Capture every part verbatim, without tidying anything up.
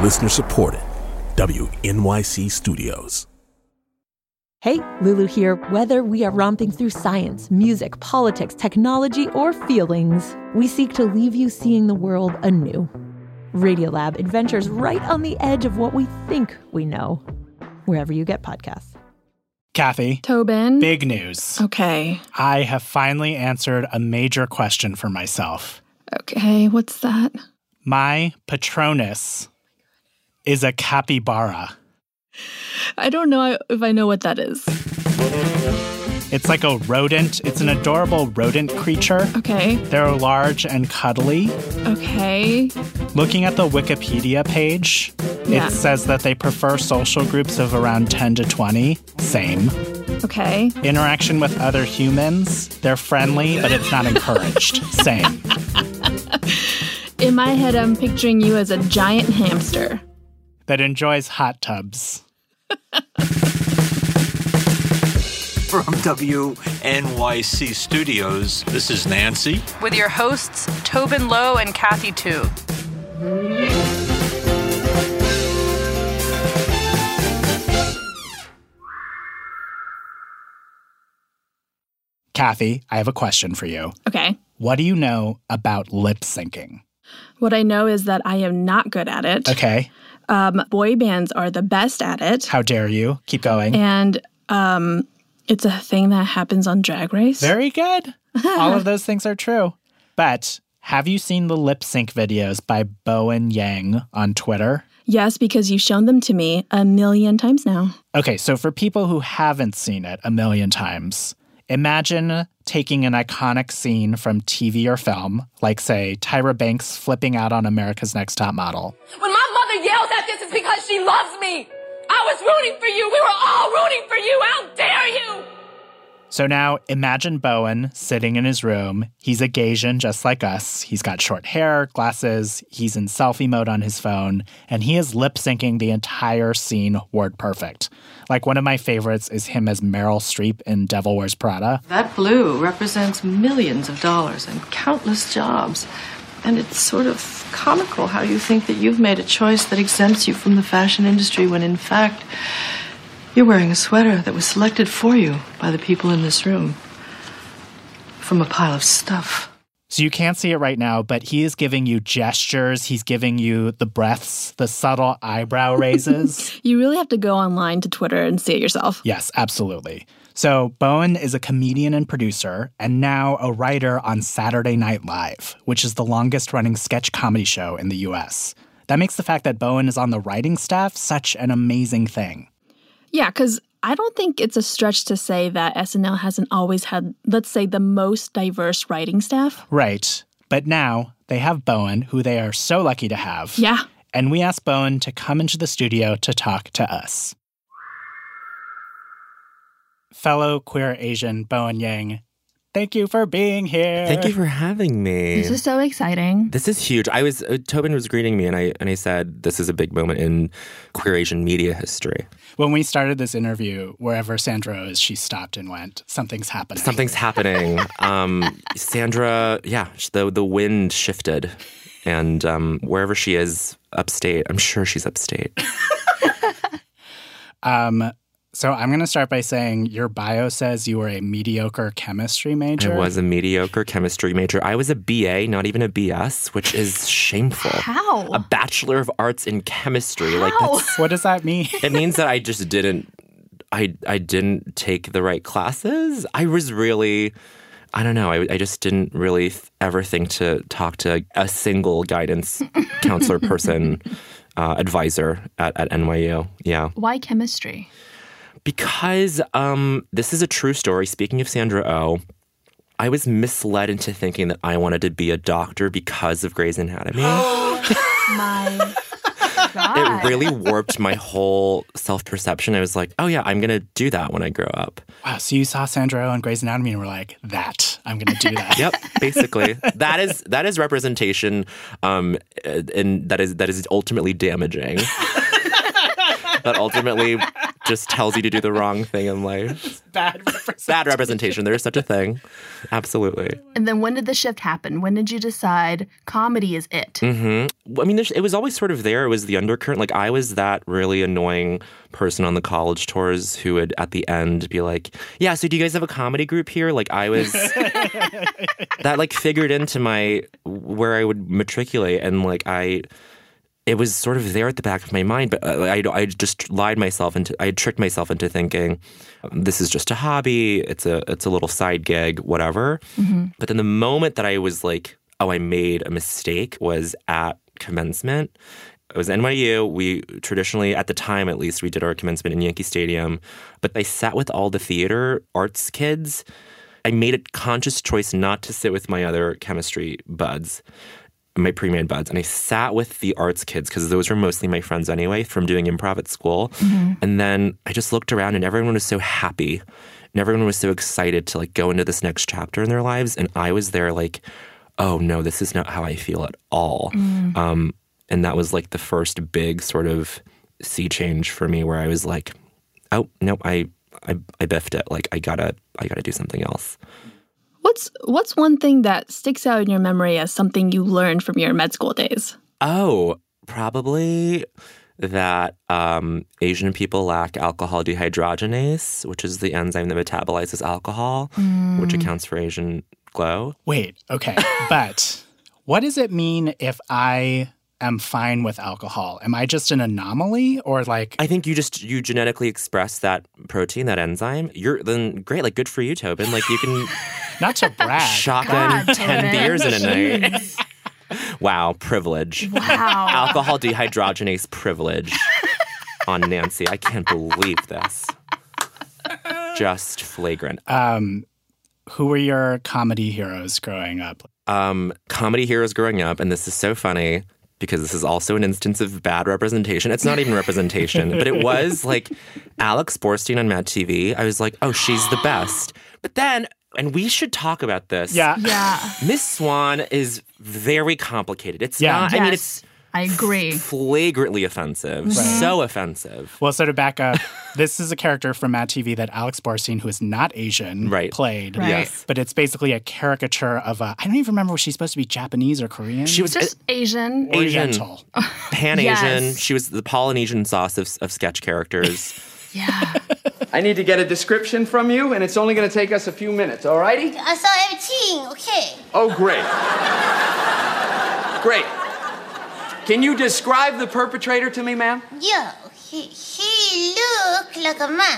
Listener supported. W N Y C Studios. Hey, Lulu here. Whether we are romping through science, music, politics, technology, or feelings, we seek to leave you seeing the world anew. Radiolab adventures right on the edge of what we think we know. Wherever you get podcasts. Kathy. Tobin. Big news. Okay. I have finally answered a major question for myself. Okay, what's that? My Patronus is a capybara. I don't know if I know what that is. It's like a rodent. It's an adorable rodent creature. Okay. They're large and cuddly. Okay. Looking at the Wikipedia page, Yeah. it says that they prefer social groups of around ten to twenty. Same. Okay. Interaction with other humans, they're friendly, but it's not encouraged. Same. In my head, I'm picturing you as a giant hamster. That enjoys hot tubs. From W N Y C Studios, this is Nancy. With your hosts, Tobin Lowe and Kathy Tu. Kathy, I have a question for you. Okay. What do you know about lip syncing? What I know is that I am not good at it. Okay. Um, boy bands are the best at it. How dare you? Keep going. And um, it's a thing that happens on Drag Race. Very good. All of those things are true. But have you seen the lip sync videos by Bowen Yang on Twitter? Yes, because you've shown them to me a million times now. Okay, so for people who haven't seen it a million times, imagine taking an iconic scene from T V or film, like, say, Tyra Banks flipping out on America's Next Top Model. When my mother yells at this, it's because she loves me. I was rooting for you. We were all rooting for you. How dare you? So now imagine Bowen sitting in his room. He's a Gaysian just like us. He's got short hair, glasses, he's in selfie mode on his phone, and he is lip syncing the entire scene word perfect. Like, one of my favorites is him as Meryl Streep in Devil Wears Prada. That blue represents millions of dollars and countless jobs. And it's sort of comical how you think that you've made a choice that exempts you from the fashion industry when, in fact, you're wearing a sweater that was selected for you by the people in this room from a pile of stuff. So you can't see it right now, but he is giving you gestures. He's giving you the breaths, the subtle eyebrow raises. You really have to go online to Twitter and see it yourself. Yes, absolutely. So Bowen is a comedian and producer, and now a writer on Saturday Night Live, which is the longest-running sketch comedy show in the U S. That makes the fact that Bowen is on the writing staff such an amazing thing. Yeah, because I don't think it's a stretch to say that S N L hasn't always had, let's say, the most diverse writing staff. Right. But now they have Bowen, who they are so lucky to have. Yeah. And we asked Bowen to come into the studio to talk to us. Fellow queer Asian Bowen Yang, thank you for being here. Thank you for having me. This is so exciting. This is huge. I was uh, Tobin was greeting me, and I and I said this is a big moment in queer Asian media history. When we started this interview, wherever Sandra is, she stopped and went, "Something's happening." Something's happening. um, Sandra, yeah, the the wind shifted, and um, wherever she is, upstate. I'm sure she's upstate. um. So I'm going to start by saying your bio says you were a mediocre chemistry major. I was a mediocre chemistry major. I was a B A, not even a B S, which is shameful. How? A Bachelor of Arts in Chemistry. How? Like that's, what does that mean? It means that I just didn't, I, I didn't take the right classes. I was really, I don't know, I, I just didn't really th- ever think to talk to a single guidance counselor person, uh, advisor at, at N Y U. Yeah. Why chemistry? Because um, this is a true story. Speaking of Sandra Oh, I was misled into thinking that I wanted to be a doctor because of Grey's Anatomy. My God. It really warped my whole self-perception. I was like, oh yeah, I'm going to do that when I grow up. Wow, so you saw Sandra Oh on Grey's Anatomy and were like, that, I'm going to do that. Yep, basically. that is that is representation, um, and that is that is ultimately damaging. That ultimately just tells you to do the wrong thing in life. Bad representation. Bad representation. There is such a thing. Absolutely. And then when did the shift happen? When did you decide comedy is it? Mm-hmm. I mean, there's, it was always sort of there. It was the undercurrent. Like, I was that really annoying person on the college tours who would, at the end, be like, yeah, so do you guys have a comedy group here? Like, I was... that, like, figured into my... where I would matriculate. And, like, I... it was sort of there at the back of my mind, but I, I just lied myself into, I tricked myself into thinking, this is just a hobby, it's a it's a little side gig, whatever. Mm-hmm. But then the moment that I was like, oh, I made a mistake was at commencement. It was N Y U. We traditionally, at the time at least, we did our commencement in Yankee Stadium. But I sat with all the theater arts kids. I made a conscious choice not to sit with my other chemistry buds. My pre-med buds, and I sat with the arts kids because those were mostly my friends anyway from doing improv at school. Mm-hmm. And then I just looked around and everyone was so happy and everyone was so excited to like go into this next chapter in their lives. And I was there like, oh no, this is not how I feel at all. Mm. Um, and that was like the first big sort of sea change for me where I was like, oh no, I I, I biffed it. Like I gotta I gotta do something else. What's what's one thing that sticks out in your memory as something you learned from your med school days? Oh, probably that um, Asian people lack alcohol dehydrogenase, which is the enzyme that metabolizes alcohol, mm. which accounts for Asian glow. Wait, okay. But what does it mean if I am fine with alcohol? Am I just an anomaly or like... I think you just, you genetically express that protein, that enzyme. You're then great, like good for you, Tobin. Like you can... Not to brag. Shotgun God, ten Tobin. beers in a night. Wow, privilege. Wow. Alcohol dehydrogenase privilege on Nancy. I can't believe this. Just flagrant. Um, who were your comedy heroes growing up? Um, comedy heroes growing up, and this is so funny because this is also an instance of bad representation. It's not even representation, but it was like Alex Borstein on Mad T V. I was like, oh, she's the best. But then... and we should talk about this. Yeah. Yeah. Miss Swan is very complicated. It's yeah. not, yes, I mean, it's I agree. flagrantly offensive. Right. So offensive. Well, so to back up, this is a character from Mad T V that Alex Borstein, who is not Asian, right. played. Right. Yes. But it's basically a caricature of a, I don't even remember, was she supposed to be Japanese or Korean? She was Just uh, Asian. Oriental. Pan-Asian. Yes. She was the Polynesian sauce of, of sketch characters. Yeah. I need to get a description from you, and it's only going to take us a few minutes, all righty? I saw everything, okay. Oh, great. Great. Can you describe the perpetrator to me, ma'am? Yeah, he, he looked like a man.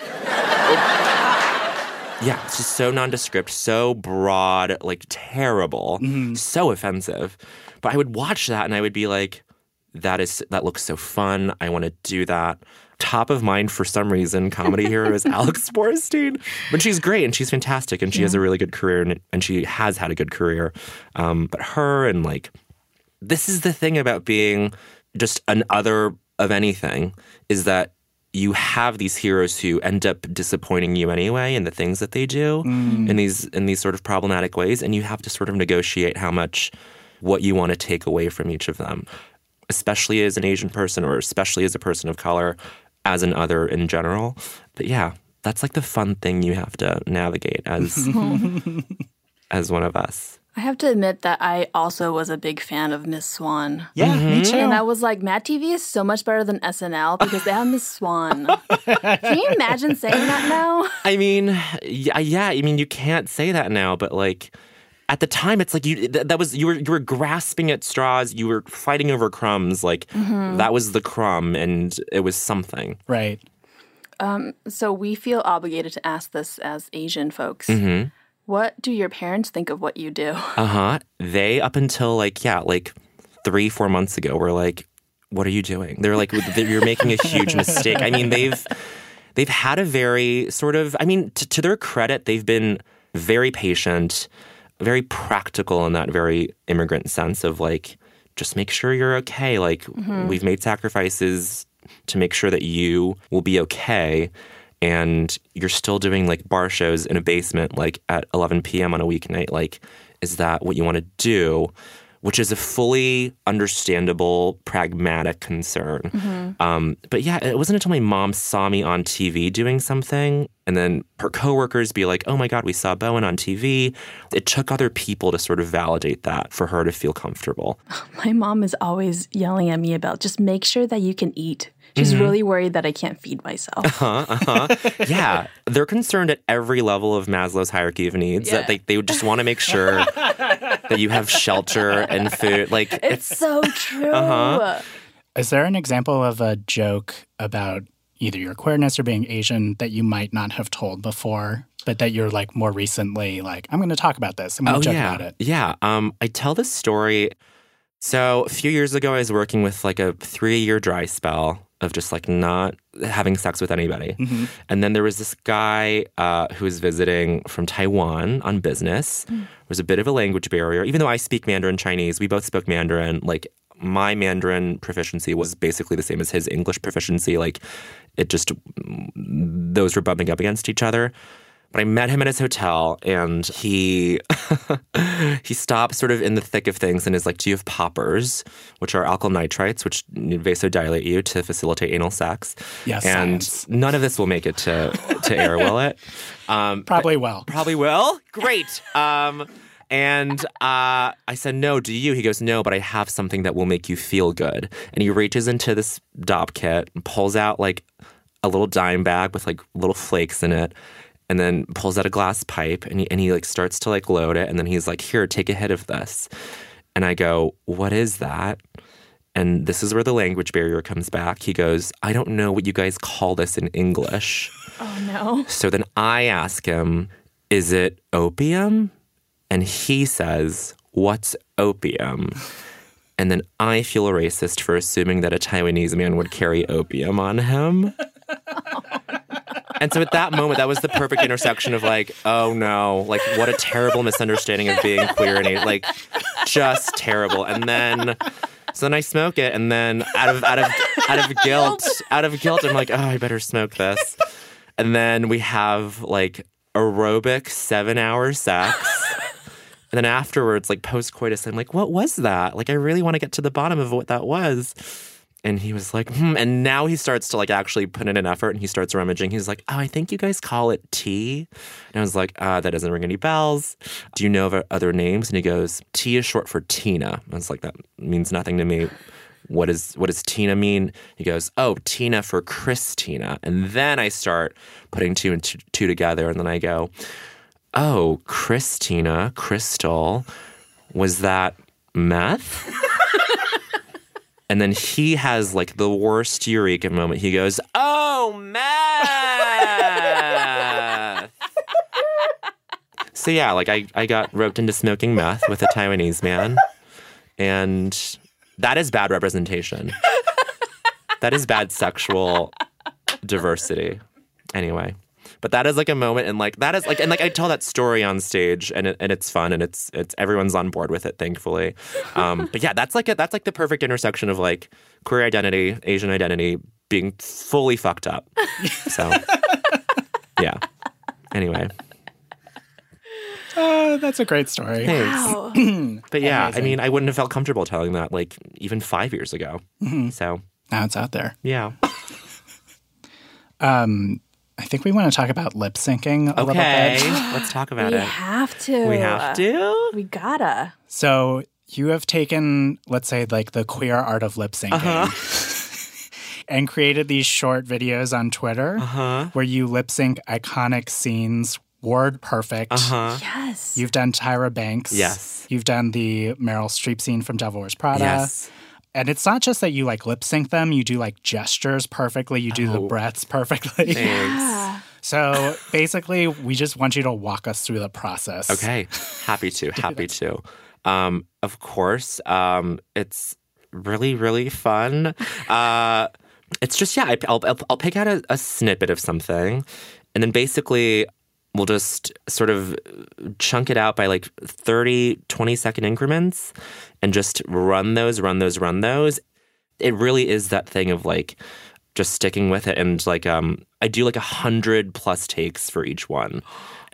Yeah, it's just so nondescript, so broad, like terrible, mm-hmm. so offensive. But I would watch that and I would be like, that is that looks so fun. I want to do that. Top of mind for some reason, comedy hero is Alex Borstein. But she's great and she's fantastic and she yeah. has a really good career and, and she has had a good career. Um, but her and like, this is the thing about being just an other of anything is that you have these heroes who end up disappointing you anyway in the things that they do mm. in these in these sort of problematic ways. And you have to sort of negotiate how much what you want to take away from each of them, especially as an Asian person or especially as a person of color, as an other in general. But yeah, that's like the fun thing you have to navigate as as one of us. I have to admit that I also was a big fan of Miss Swan. Yeah, mm-hmm. me too. And I was like, Mad T V is so much better than S N L because they have Miss Swan. Can you imagine saying that now? I mean, yeah, yeah, I mean, you can't say that now, but like at the time, it's like you th- that was you were you were grasping at straws, you were fighting over crumbs. Like mm-hmm. that was the crumb, and it was something, right? Um, so we feel obligated to ask this as Asian folks. Mm-hmm. What do your parents think of what you do? Uh-huh. They, up until like, yeah, like three, four months ago, were like, what are you doing? They're like, you're making a huge mistake. I mean, they've they've had a very sort of, I mean, t- to their credit, they've been very patient, very practical in that very immigrant sense of like, just make sure you're okay. Like, mm-hmm. we've made sacrifices to make sure that you will be okay. And you're still doing like bar shows in a basement like at eleven p.m. on a weeknight. Like, is that what you want to do? which is a fully understandable, pragmatic concern. Mm-hmm. Um, but yeah, it wasn't until my mom saw me on T V doing something, and then her coworkers be like, oh my God, we saw Bowen on T V. It took other people to sort of validate that for her to feel comfortable. My mom is always yelling at me about just make sure that you can eat. She's Mm-hmm. really worried that I can't feed myself. Uh-huh, uh-huh. Yeah. They're concerned at every level of Maslow's hierarchy of needs Yeah. that they, they would just want to make sure that you have shelter and food. Like It's so true. Uh-huh. Is there an example of a joke about either your queerness or being Asian that you might not have told before, but that you're like more recently like, I'm going to talk about this. I'm going to oh, joke yeah. about it. Yeah. Um, I tell this story. So a few years ago, I was working with like a three-year dry spell of just like not having sex with anybody. Mm-hmm. And then there was this guy uh, who was visiting from Taiwan on business. Mm. There was a bit of a language barrier. Even though I speak Mandarin Chinese, we both spoke Mandarin. Like my Mandarin proficiency was basically the same as his English proficiency. Like it just, those were bumping up against each other. But I met him at his hotel, and he he stopped sort of in the thick of things and is like, do you have poppers, which are alkyl nitrites, which vasodilate you to facilitate anal sex? Yes, and science. none of this will make it to, to air, will it? Um, Probably will. Probably will? Great. Um, and uh, I said, no, do you? He goes, no, but I have something that will make you feel good. And he reaches into this Dopp kit and pulls out like a little dime bag with like little flakes in it. And then pulls out a glass pipe and he, and he like starts to like load it. And then he's like, here, take a hit of this. And I go, what is that? And this is where the language barrier comes back. He goes, I don't know what you guys call this in English. Oh, no. So then I ask him, is it opium? And he says, what's opium? And then I feel racist for assuming that a Taiwanese man would carry opium on him. And so at that moment, that was the perfect intersection of like, oh no, like what a terrible misunderstanding of being queer and like just terrible. And then, so then I smoke it, and then out of out of out of guilt, out of guilt, I'm like, oh, I better smoke this. And then we have like aerobic seven-hour sex. And then afterwards, like post-coitus, I'm like, what was that? Like, I really want to get to the bottom of what that was. And he was like, hmm. And now he starts to like actually put in an effort, and he starts rummaging. He's like, oh, I think you guys call it tea. And I was like, ah, that doesn't ring any bells. Do you know of other names? And he goes, tea is short for Tina. I was like, that means nothing to me. What is what does Tina mean? He goes, oh, Tina for Christina. And then I start putting two and two, two together. And then I go, oh, Christina, Crystal, was that meth? And then he has like the worst eureka moment. He goes, oh, meth! So yeah, like I, I got roped into smoking meth with a Taiwanese man. And that is bad representation. That is bad sexual diversity. Anyway. But that is like a moment, and like that is like, and like I tell that story on stage, and it, and it's fun, and it's it's everyone's on board with it, thankfully. Um, but yeah, that's like a, that's like the perfect intersection of like queer identity, Asian identity, being fully fucked up. So yeah. Anyway. Oh, that's a great story. Thanks. Wow. But yeah, Amazing. I mean, I wouldn't have felt comfortable telling that like even five years ago. Mm-hmm. So now it's out there. yeah. Um. I think we want to talk about lip syncing a little Okay, bit. let's talk about we it. have to. We have to. We gotta. So you have taken, let's say, like the queer art of lip syncing Uh-huh. and created these short videos on Twitter Uh-huh. where you lip sync iconic scenes, word perfect. Uh-huh. Yes. You've done Tyra Banks. Yes. You've done the Meryl Streep scene from Devil Wears Prada. Yes. And it's not just that you like lip sync them, you do like gestures perfectly, you do the Oh. breaths perfectly. Thanks. So basically, we just want you to walk us through the process. Okay. Happy to. Happy to. Um, of course. Um, it's really, really fun. Uh, it's just, yeah, I, I'll, I'll, I'll pick out a, a snippet of something. And then basically, we'll just sort of chunk it out by like thirty, twenty second increments and just run those, run those, run those. It really is that thing of like just sticking with it. And like um, I do like a hundred plus takes for each one.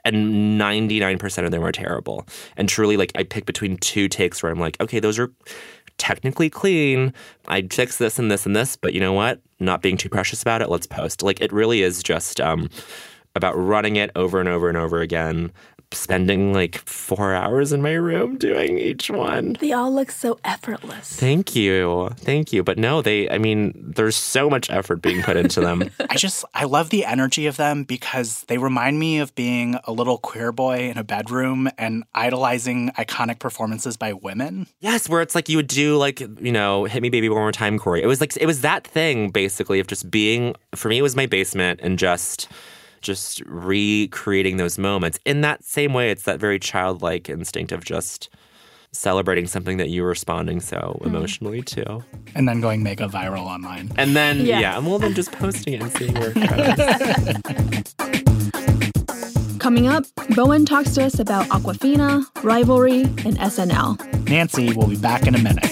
and ninety-nine percent of them are terrible. And truly, like, I pick between two takes where I'm like, okay, those are technically clean. I'd fix this and this and this, but you know what? Not being too precious about it, let's post. Like, it really is just um, about running it over and over and over again, spending like four hours in my room doing each one. They all look so effortless. Thank you. Thank you. But no, they, I mean, there's so much effort being put into them. I just, I love the energy of them because they remind me of being a little queer boy in a bedroom and idolizing iconic performances by women. Yes, where it's like you would do like, you know, Hit Me Baby One More Time, Corey. It was like, it was that thing basically of just being, for me, it was my basement and just... just recreating those moments. In that same way, it's that very childlike instinct of just celebrating something that you're responding so mm. emotionally to. And then going mega viral online. And then, yeah, yeah well, then just posting it and seeing where it goes. Coming up, Bowen talks to us about Awkwafina, Rivalry, and S N L. Nancy will be back in a minute.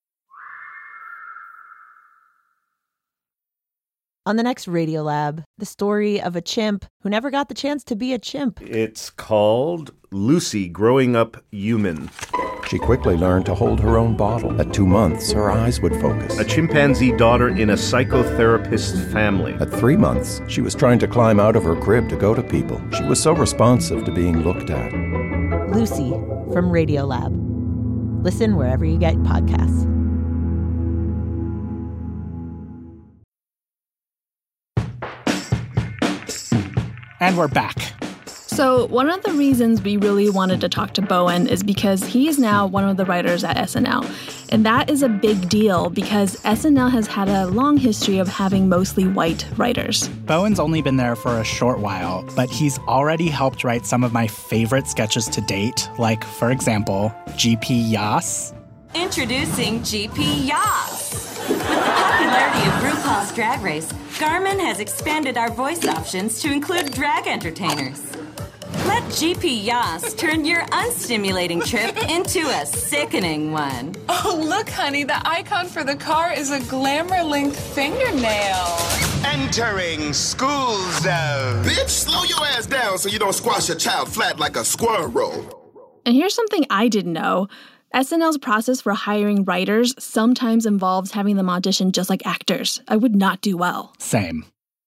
On the next Radiolab, the story of a chimp who never got the chance to be a chimp. It's called Lucy Growing Up Human. She quickly learned to hold her own bottle. At two months, her eyes would focus. A chimpanzee daughter in a psychotherapist's family. At three months, she was trying to climb out of her crib to go to people. She was so responsive to being looked at. Lucy from Radiolab. Listen wherever you get podcasts. And we're back. So one of the reasons we really wanted to talk to Bowen is because he is now one of the writers at S N L. And that is a big deal because S N L has had a long history of having mostly white writers. Bowen's only been there for a short while, but he's already helped write some of my favorite sketches to date, like, for example, G P Yas. Introducing G P Yas. With the popularity of RuPaul's Drag Race, Garmin has expanded our voice options to include drag entertainers. Let G P Yas turn your unstimulating trip into a sickening one. Oh, look, honey, the icon for the car is a glamour-linked fingernail. Entering school zone. Bitch, slow your ass down so you don't squash your child flat like a squirrel. And here's something I didn't know. S N L's process for hiring writers sometimes involves having them audition just like actors. I would not do well. Same.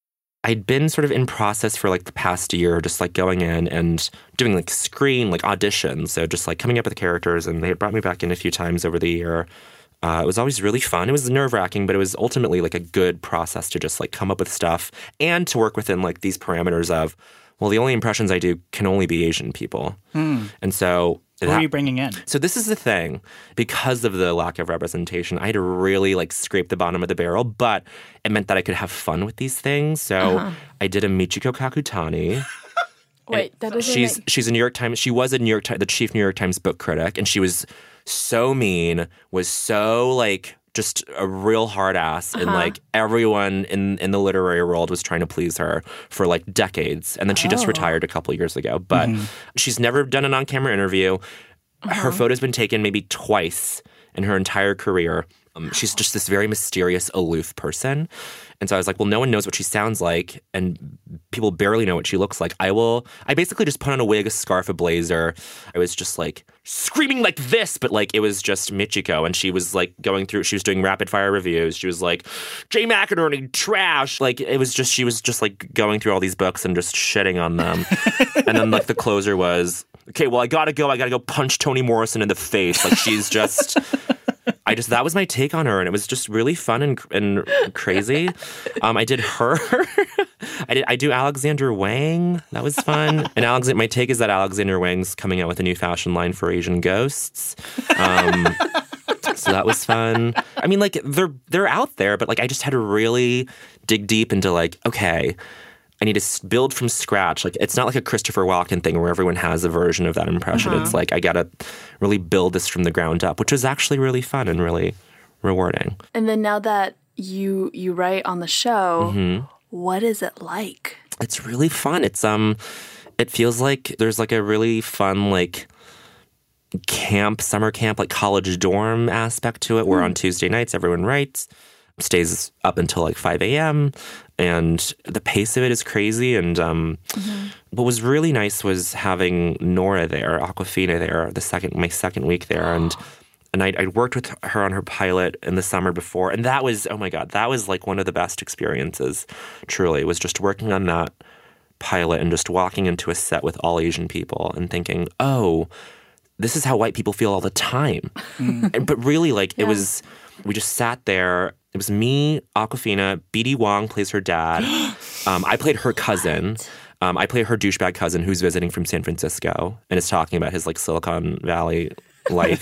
I'd been sort of in process for like the past year, just like going in and doing like screen, like auditions. So just like coming up with the characters, and they had brought me back in a few times over the year. Uh, it was always really fun. It was nerve-wracking, but it was ultimately like a good process to just like come up with stuff and to work within like these parameters of, well, the only impressions I do can only be Asian people. Mm. And so... Who are you bringing in? So this is the thing. Because of the lack of representation, I had to really like scrape the bottom of the barrel, but it meant that I could have fun with these things. So uh-huh. I did a Michiko Kakutani. Wait, that doesn't she's make... she's a New York Times. She was a New York Times, the chief New York Times book critic, and she was so mean, was so like just a real hard ass, uh-huh. and like everyone in in the literary world was trying to please her for like decades. And then she oh. just retired a couple of years ago. But mm-hmm. she's never done an on-camera interview. Uh-huh. Her photo's been taken maybe twice in her entire career. Um, she's just this very mysterious, aloof person. And so I was like, well, no one knows what she sounds like, and people barely know what she looks like. I will, I basically just put on a wig, a scarf, a blazer. I was just like screaming like this, but like it was just Michiko. And she was like going through, she was doing rapid fire reviews. She was like, Jay McInerney, trash. Like it was just, she was just like going through all these books and just shitting on them. And then like the closer was, okay, well, I gotta go. I gotta go punch Toni Morrison in the face. Like she's just... I just, that was my take on her, and it was just really fun and and crazy. Um, I did her. I did. I do Alexander Wang. That was fun. And Alexander, my take is that Alexander Wang's coming out with a new fashion line for Asian ghosts. Um, so that was fun. I mean, like they're they're out there, but like I just had to really dig deep into like, okay, I need to build from scratch. Like, it's not like a Christopher Walken thing where everyone has a version of that impression. Uh-huh. It's like, I got to really build this from the ground up, which was actually really fun and really rewarding. And then now that you you write on the show, mm-hmm. what is it like? It's really fun. It's, um, it feels like there's like a really fun, like, camp, summer camp, like college dorm aspect to it, where mm. on Tuesday nights, everyone writes. Stays up until like five a.m. And the pace of it is crazy. And um, mm-hmm. what was really nice was having Nora there, Awkwafina there, the second my second week there. And and I'd, I'd worked with her on her pilot in the summer before. And that was, oh my God, that was like one of the best experiences, truly, was just working on that pilot and just walking into a set with all Asian people and thinking, oh, this is how white people feel all the time. Mm. And, but really, like, yeah. it was, we just sat there. It was me, Awkwafina, B D Wong plays her dad. um, I played her cousin. Um, I played her douchebag cousin who's visiting from San Francisco and is talking about his, like, Silicon Valley life.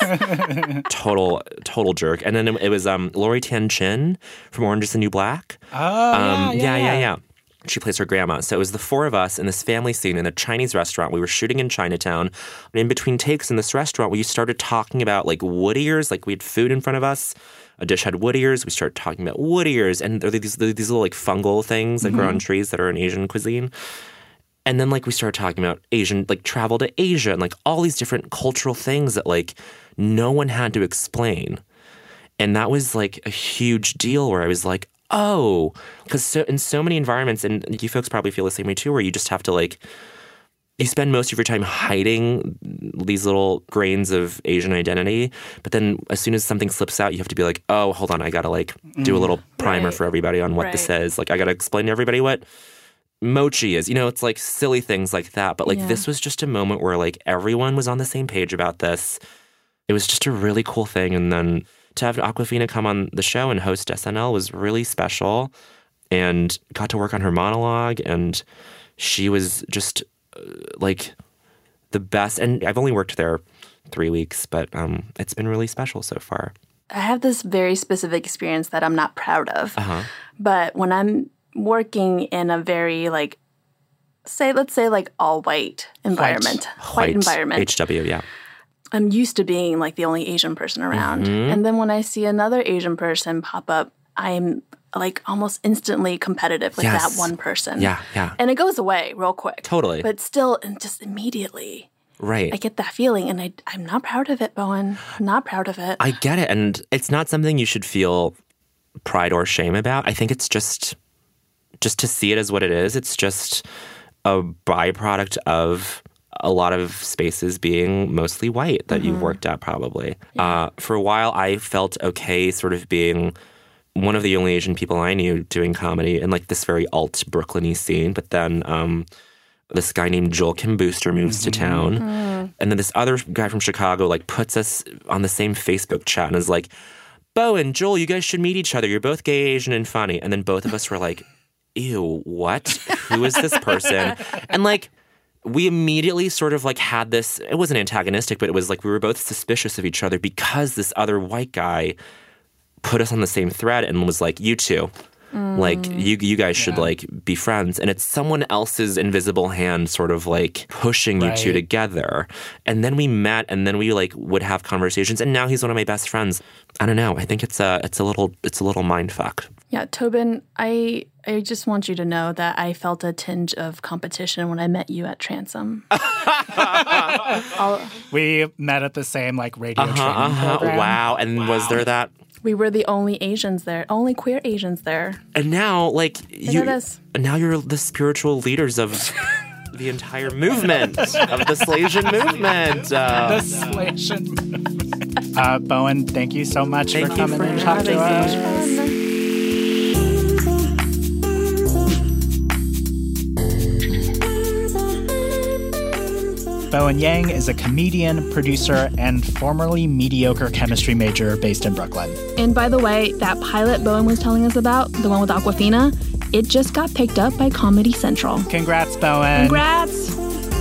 total, total jerk. And then it, it was um, Lori Tian Chin from Orange is the New Black. Oh, um, yeah, yeah, yeah, yeah, yeah. yeah. She plays her grandma. So it was the four of us in this family scene in a Chinese restaurant. We were shooting in Chinatown. And in between takes in this restaurant, we started talking about, like, wood ears. Like, we had food in front of us. A dish had wood ears. We started talking about wood ears. And there are these, these little, like, fungal things that mm-hmm. grow on trees that are in Asian cuisine. And then, like, we started talking about Asian, like, travel to Asia and, like, all these different cultural things that, like, no one had to explain. And that was, like, a huge deal where I was like, oh, because so, in so many environments, and you folks probably feel the same way too, where you just have to, like, you spend most of your time hiding these little grains of Asian identity. But then as soon as something slips out, you have to be like, oh, hold on, I got to, like, do a little primer right. for everybody on what right. this is. Like, I got to explain to everybody what mochi is. You know, it's like silly things like that. But, like, yeah. this was just a moment where, like, everyone was on the same page about this. It was just a really cool thing. And then to have Awkwafina come on the show and host S N L was really special, and got to work on her monologue, and she was just uh, like the best. And I've only worked there three weeks, but um, it's been really special so far. I have this very specific experience that I'm not proud of, uh-huh. but when I'm working in a very, like, say, let's say, like, all white environment, white, white environment, H W, yeah. I'm used to being, like, the only Asian person around. Mm-hmm. And then when I see another Asian person pop up, I'm, like, almost instantly competitive with yes. that one person. Yeah, yeah. And it goes away real quick. Totally. But still, and just immediately, right. I get that feeling. And I, I'm not proud of it, Bowen. I'm not proud of it. I get it. And it's not something you should feel pride or shame about. I think it's just, just to see it as what it is. It's just a byproduct of a lot of spaces being mostly white that mm-hmm. you've worked at probably. Yeah. Uh, for a while, I felt okay sort of being one of the only Asian people I knew doing comedy in, like, this very alt Brooklyn-y scene. But then um, this guy named Joel Kim Booster moves mm-hmm. to town. Mm-hmm. And then this other guy from Chicago, like, puts us on the same Facebook chat and is like, Bo and Joel, you guys should meet each other. You're both gay, Asian, and funny. And then both of us were like, ew, what? Who is this person? And, like, we immediately sort of, like, had this, it wasn't antagonistic, but it was like we were both suspicious of each other because this other white guy put us on the same thread and was like, you two, mm. like, you you guys should, yeah. like, be friends. And it's someone else's invisible hand sort of, like, pushing right. you two together. And then we met, and then we, like, would have conversations. And now he's one of my best friends. I don't know. I think it's a, it's a little, it's a little mind fuck. Yeah, Tobin, I I just want you to know that I felt a tinge of competition when I met you at Transom. We met at the same, like, radio uh-huh, training uh-huh. program. Wow. And wow. was there that? We were the only Asians there, only queer Asians there. And now, like, Look you, at us. And now you're the spiritual leaders of the entire movement, of the Slasian movement. Uh, the Slasian. uh, Bowen, thank you so much thank for you coming for and talking to us. Bowen Yang is a comedian, producer, and formerly mediocre chemistry major based in Brooklyn. And by the way, that pilot Bowen was telling us about, the one with Awkwafina, it just got picked up by Comedy Central. Congrats, Bowen. Congrats.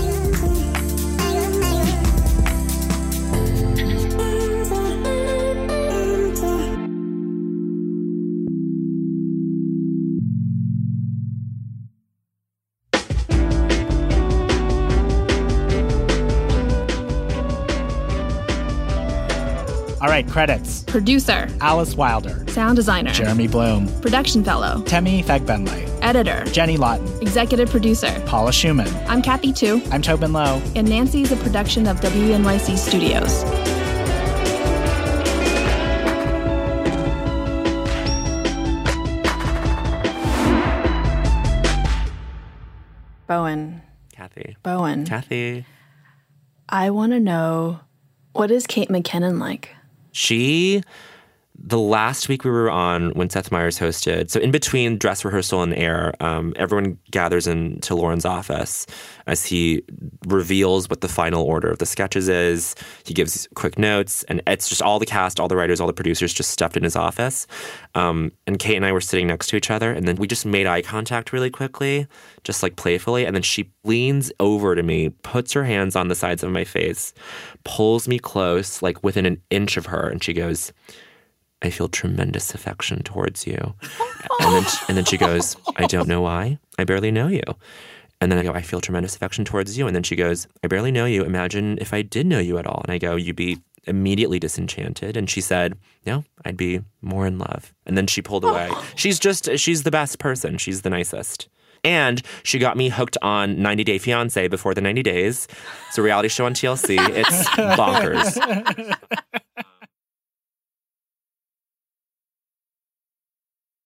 All right, credits. Producer. Alice Wilder. Sound designer. Jeremy Bloom. Production fellow. Temi Fagbenle. Editor. Jenny Lawton. Executive producer. Paula Schumann. I'm Kathy Tu. I'm Tobin Lowe. And Nancy is a production of W N Y C Studios. Kathy. Bowen. Kathy. I want to know, what is Kate McKinnon like? She, the last week we were on when Seth Meyers hosted, so in between dress rehearsal and air, um, everyone gathers into Lauren's office as he reveals what the final order of the sketches is. He gives quick notes, and it's just all the cast, all the writers, all the producers just stuffed in his office. Um, and Kate and I were sitting next to each other, and then we just made eye contact really quickly, just like playfully. And then she leans over to me, puts her hands on the sides of my face, pulls me close, like within an inch of her, and she goes, I feel tremendous affection towards you. And then, and then she goes, I don't know why. I barely know you. And then I go, I feel tremendous affection towards you. And then she goes, I barely know you. Imagine if I did know you at all. And I go, you'd be immediately disenchanted. And she said, no, I'd be more in love. And then she pulled away. She's just, she's the best person. She's the nicest. And she got me hooked on ninety Day Fiancé before the ninety days. It's a reality show on T L C. It's bonkers.